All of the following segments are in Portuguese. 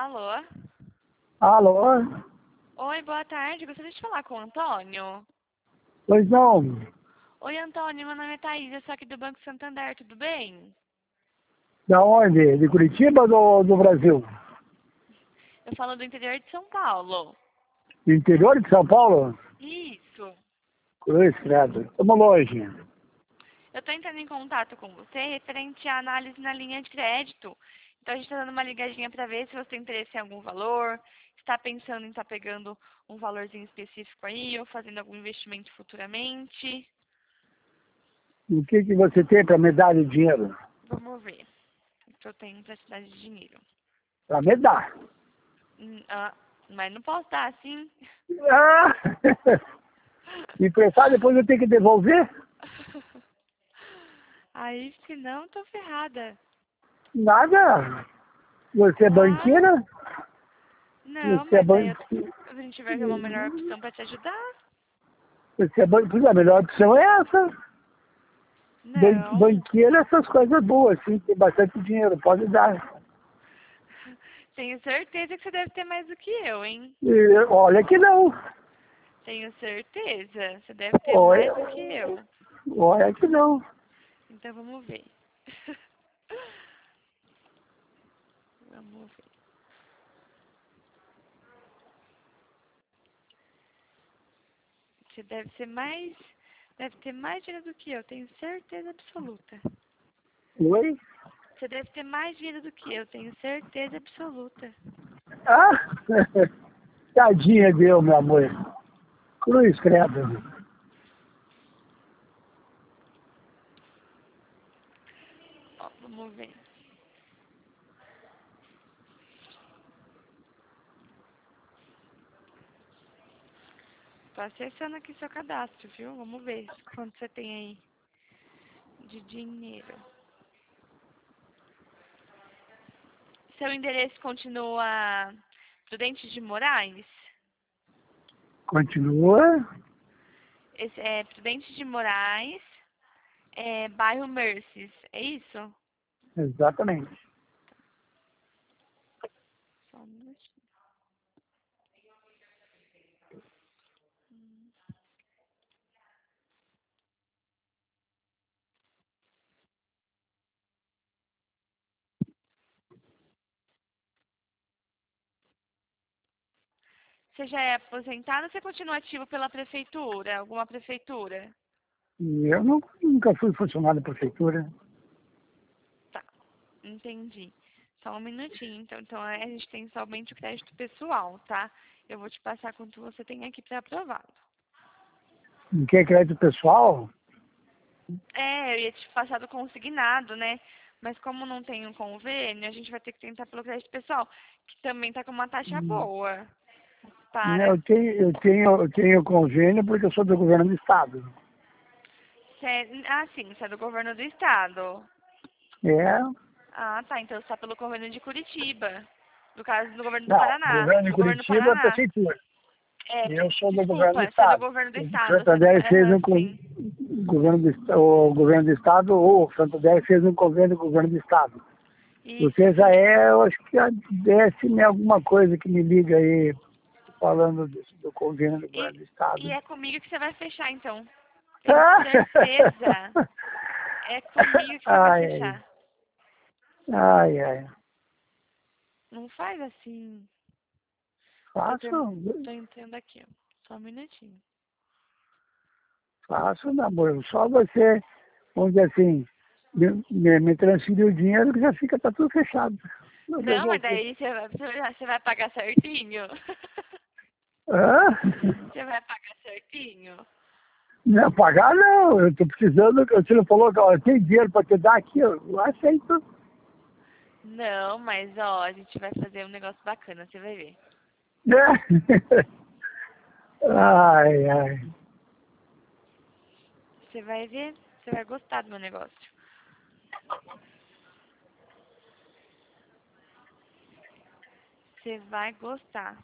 Alô? Alô? Oi, boa tarde. Gostaria de falar com o Antônio. Pois não. Oi, Antônio. Meu nome é Thaís. Eu sou aqui do Banco Santander. Tudo bem? Da onde? De Curitiba ou do Brasil? Eu falo do interior de São Paulo. Do interior de São Paulo? Isso. Cruz, credo. Estamos longe. Eu estou entrando em contato com você referente à análise na linha de crédito. Então, a gente está dando uma ligadinha para ver se você tem interesse em algum valor, está pensando em estar pegando um valorzinho específico aí, ou fazendo algum investimento futuramente. O que você tem para me dar de dinheiro? Vamos ver o que eu tenho para te dar de dinheiro. Para me dar. Mas não posso dar assim. Ah! Emprestar, depois eu tenho que devolver? Aí, se não, tô ferrada. Nada. Você é Claro. banqueira? Não, Você é mas daí banqueira? a gente vai ver uma melhor opção pra te ajudar. Você é banqueira? A melhor opção é essa. Não. Banqueira, essas coisas boas, sim. Tem bastante dinheiro, pode dar. Tenho certeza que você deve ter mais do que eu, hein? E, olha que não. Tenho certeza. Você deve ter Olha, mais do que eu. olha que não. Então vamos ver. Vamos ver. Você deve ser mais. Deve ter mais dinheiro do que eu, tenho certeza absoluta. Oi? Você deve ter mais dinheiro do que eu, tenho certeza absoluta. Ah, tadinha de eu, meu amor. Cruz, credo. Ó, vamos ver. Tô acessando aqui seu cadastro, viu? Vamos ver quanto você tem aí de dinheiro. Seu endereço continua Prudente de Moraes? Continua? Esse é Prudente de Moraes, bairro Mercies, é isso? Exatamente. Só um minutinho. Você já é aposentado ou você continua ativo pela prefeitura? Alguma prefeitura? E eu nunca fui funcionário da prefeitura. Tá, entendi. Só um minutinho, então a gente tem somente o crédito pessoal, tá? Eu vou te passar quanto você tem aqui para aprovado. Não quer crédito pessoal? Eu ia te passar do consignado, né? Mas como não tem um convênio, a gente vai ter que tentar pelo crédito pessoal, que também tá com uma taxa boa. Né, Para. eu tenho convênio porque eu sou do governo do estado. Sim, você é do governo do estado. É? Ah, tá. Então você tá pelo governo de Curitiba. No caso do governo do Não, Paraná. governo de Do governo do Curitiba é a Paraná. prefeitura. Eu sou do governo do Desculpa, você é do estado. governo do O estado. Você é do. Santander fez Aham, sim. o governo do estado, ou o Santander fez um convênio com o governo do estado. Você já Isso. eu acho que a décima alguma coisa que me liga aí falando do convênio do E, governo do e estado. é comigo que você vai fechar, então. Tenho Ah! certeza. É comigo que você vai Ai, fechar. ai, ai. Não faz assim. Faço, Tô entrando aqui, ó. Só um minutinho. faço, namoro. Só você, vamos dizer assim, me transferir o dinheiro que já fica, tá tudo fechado. Meu Deus, Não, mas você. daí você vai pagar certinho? Hã? Você vai pagar certinho? Não, pagar não, eu tô precisando, você não falou que ó, tem dinheiro para te dar aqui, eu aceito. Não, mas ó, a gente vai fazer um negócio bacana, você vai ver. Né? Ai, ai. Você vai ver, você vai gostar do meu negócio. Você vai gostar.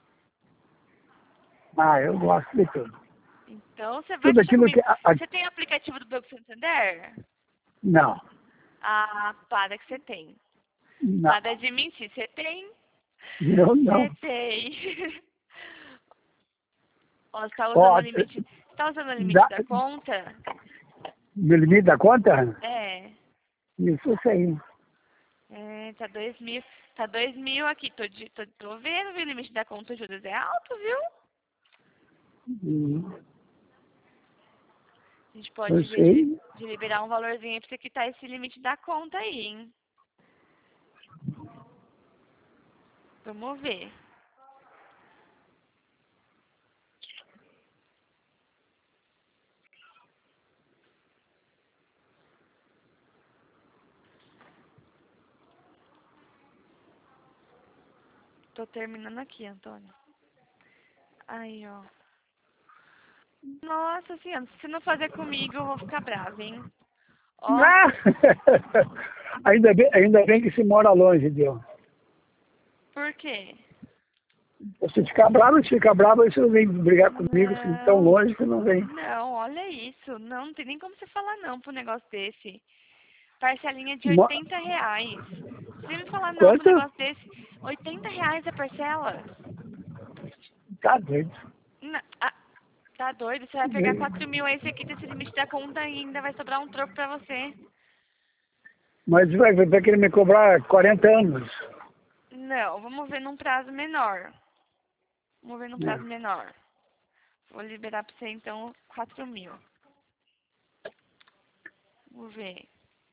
Ah, eu gosto de tudo. Então você vai Tudo fechar aquilo que. comigo. Você tem aplicativo do Banco Santander? Não, Ah, para que você tem. não. Nada de mentir, você tem. Eu não. Tentei. Ó, você tá usando Ó, o limite. Você tá usando o limite dá, da conta? no limite da conta? É. Isso aí. É, tá 2.000. Tá 2.000 aqui. Tô vendo, viu? O limite da conta, Judas, é alto, viu? Hum, A gente pode Eu ver de, sei. de liberar um valorzinho aí pra você quitar esse limite da conta aí, hein? Vamos ver. Tô terminando aqui, Antônio. Aí, ó. Nossa senhora, se você não fazer comigo, eu vou ficar brava, hein? Ó, Ah! Ainda bem que se mora longe, Deus. por quê? Se ficar bravo, aí você não vem brigar comigo, assim, tão Não, longe que não vem. não, olha isso. Não tem nem como você falar não pro negócio desse. Parcelinha de Mo- R$ 80. Você me falar não pro Quanto? negócio desse. R$ 80 a parcela? Tá doido. Tá doido? Você vai pegar 4.000 aí, você quita esse limite da conta e ainda vai sobrar um troco pra você. Mas vai querer me cobrar 40 anos. Não, vamos ver num prazo menor. Vamos ver num Né? prazo menor. Vou liberar pra você então 4.000. Vamos ver.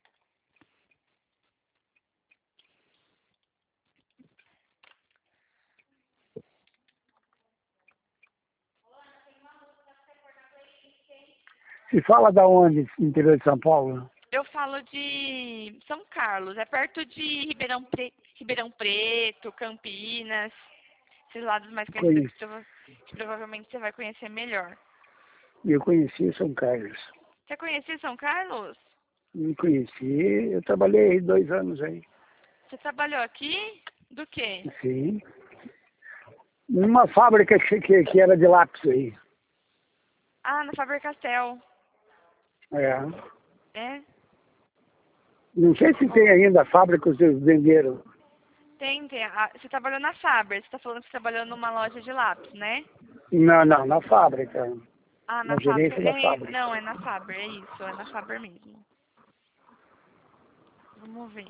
Se fala da onde, no interior de São Paulo? Eu falo de São Carlos, é perto de Ribeirão Preto, Campinas, esses lados mais conhecidos Conheci. que provavelmente você vai conhecer melhor. Eu conheci São Carlos. Você conhecia São Carlos? Me conheci, eu trabalhei aí 2 anos aí. Você trabalhou aqui? Do quê? Sim. Numa fábrica que era de lápis aí. Ah, na Faber-Castell. É. É? Não sei se tem ainda a fábrica que vocês venderam. Tem. Você trabalhou na Faber, você tá falando que você trabalhou numa loja de lápis, né? Não, na fábrica. Ah, Na na Faber. gerência da fábrica. Não, é na Faber, é isso, é na Faber mesmo. Vamos ver.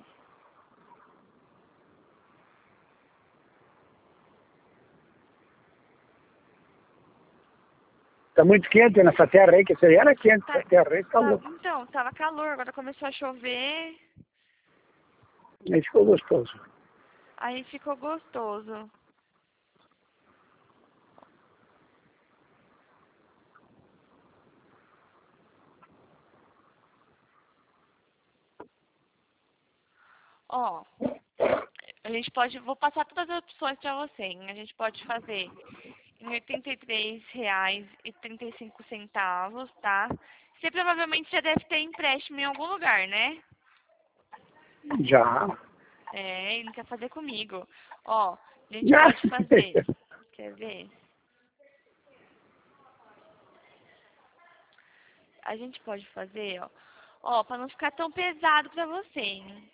Tá muito quente nessa terra aí, que essa aí era quente, Tá, essa terra aí tá louco. então, tava calor, agora começou a chover, Aí ficou gostoso. aí ficou gostoso. Ó, a gente pode, vou passar todas as opções pra você, hein? A gente pode fazer em R$ 83,35, tá? Você provavelmente já deve ter empréstimo em algum lugar, né? Já. É, e não quer fazer comigo. Ó, a gente Já. pode fazer. Quer ver? A gente pode fazer, ó. Ó, pra não ficar tão pesado pra você, hein?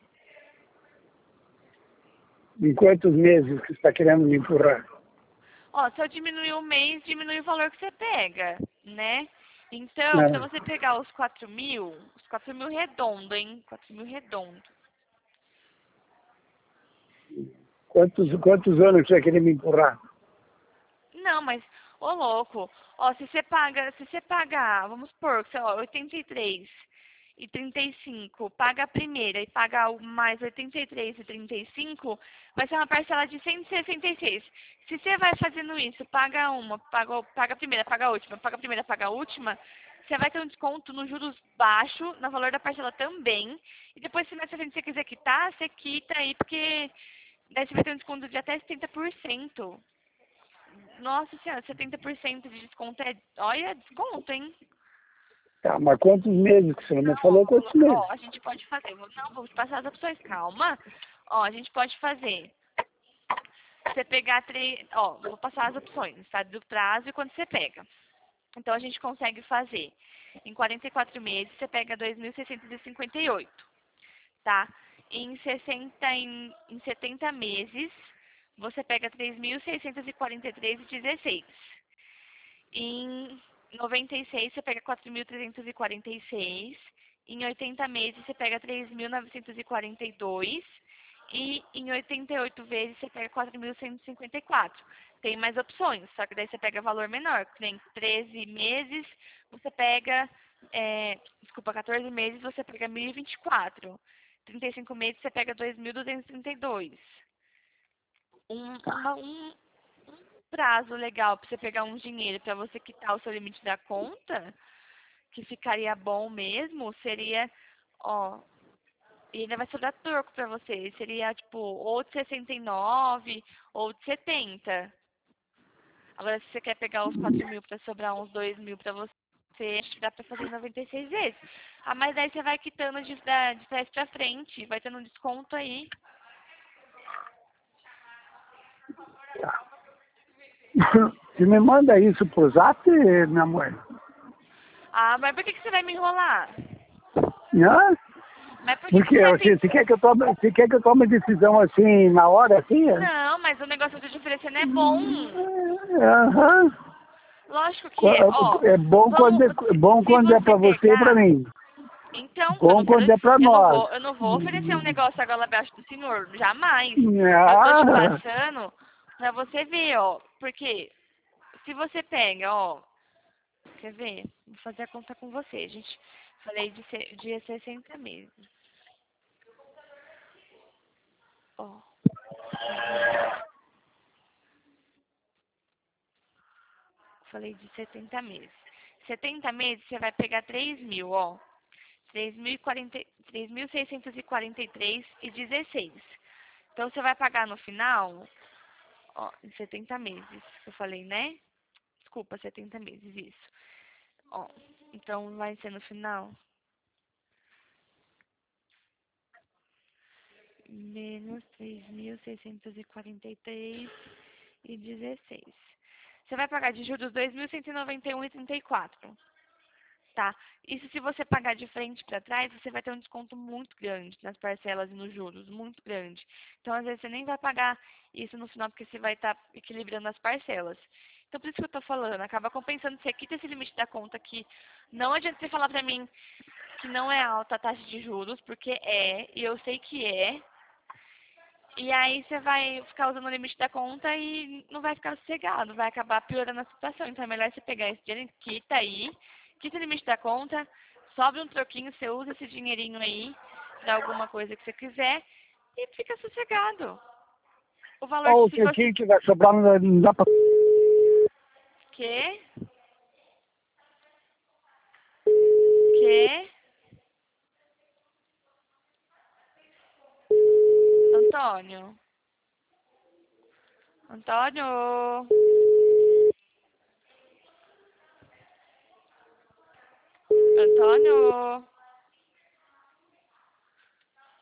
Em quantos meses que você está querendo me empurrar? Ó, se eu diminuir o mês, diminui o valor que você pega, né? Então, pra Né? você pegar os 4.000, os 4.000 redondo, hein? 4.000 redondo. Quantos anos você vai querer me empurrar? Não, mas, ô louco, ó, se você pagar, vamos supor, que, ó, 83,35, paga a primeira e paga o mais 83,35, vai ser uma parcela de 166. Se você vai fazendo isso, paga uma, paga a primeira, paga a última, paga a primeira, paga a última, você vai ter um desconto nos juros baixo, no valor da parcela também, e depois se mais pra frente você quiser quitar, você quita aí, porque daí você vai ter um desconto de até 70%. Nossa senhora, 70% de desconto é. Olha, desconto, hein? Tá, mas quantos meses que você não me Não, falou quantos meses? ó, a gente pode fazer. Não, vamos passar as opções, calma. Ó, a gente pode fazer. Você pegar três. Ó, vou passar as opções, tá? Do prazo e quando você pega. Então a gente consegue fazer. Em 44 meses, você pega 2.658, tá? Em 70 meses, você pega 3.643,16. Em 96, você pega 4.346. Em 80 meses, você pega 3.942. E em 88 vezes, você pega 4.154. Tem mais opções, só que daí você pega valor menor. Tem 13 meses, você pega... desculpa, 14 meses, você pega 1.024. 35 meses, você pega 2.232. Um prazo legal para você pegar um dinheiro para você quitar o seu limite da conta, que ficaria bom mesmo, seria, ó, e ainda vai sobrar troco para você, seria tipo ou de 69 ou de 70. Agora, se você quer pegar os 4.000 para sobrar uns 2.000 para você, acho que dá para fazer em 96 vezes. Ah, mas daí você vai quitando de trás para frente, vai tendo um desconto aí. Tá. Você me manda isso pro zap, minha mãe? Ah, mas por que você vai me enrolar? Hã? Mas por que Porque você vai você quer que eu tome decisão assim, na hora, assim? Não, mas o negócio que eu tô te oferecendo é bom. Aham. Lógico que é. Ó, É bom quando vamos, é bom se quando é você pra você e pra pegar, mim. então, eu Bom não quero, quando é pra nós. eu não vou oferecer um negócio agora abaixo do senhor, jamais. Eu tô te Ah, passando pra você ver, ó, porque se você pega, ó, quer ver? Vou fazer a conta com você, gente. Falei de 60 meses. Ó, quer ver? Falei de 70 meses. 70 meses você vai pegar 3.000, ó. 3.643,16. Então, você vai pagar no final, ó, em 70 meses, que eu falei, né? Desculpa, 70 meses, isso. Ó, então, vai ser no final, menos 3.643,16. Você vai pagar de juros 2.191,34. Tá. Isso se você pagar de frente para trás, você vai ter um desconto muito grande nas parcelas e nos juros, muito grande. Então, às vezes, você nem vai pagar isso no final, porque você vai estar equilibrando as parcelas. Então, por isso que eu tô falando, acaba compensando, você quita esse limite da conta aqui. Não adianta você falar pra mim que não é alta a taxa de juros, porque é, e eu sei que é. E aí você vai ficar usando o limite da conta e não vai ficar sossegado, vai acabar piorando a situação. Então é melhor você pegar esse dinheiro, quita aí, quita o limite da conta, sobra um troquinho, você usa esse dinheirinho aí pra alguma coisa que você quiser e fica sossegado. O valor ó, o se fosse trequinho que vai sobrar não dá pra... que? Que? Antônio? Antônio? Antônio?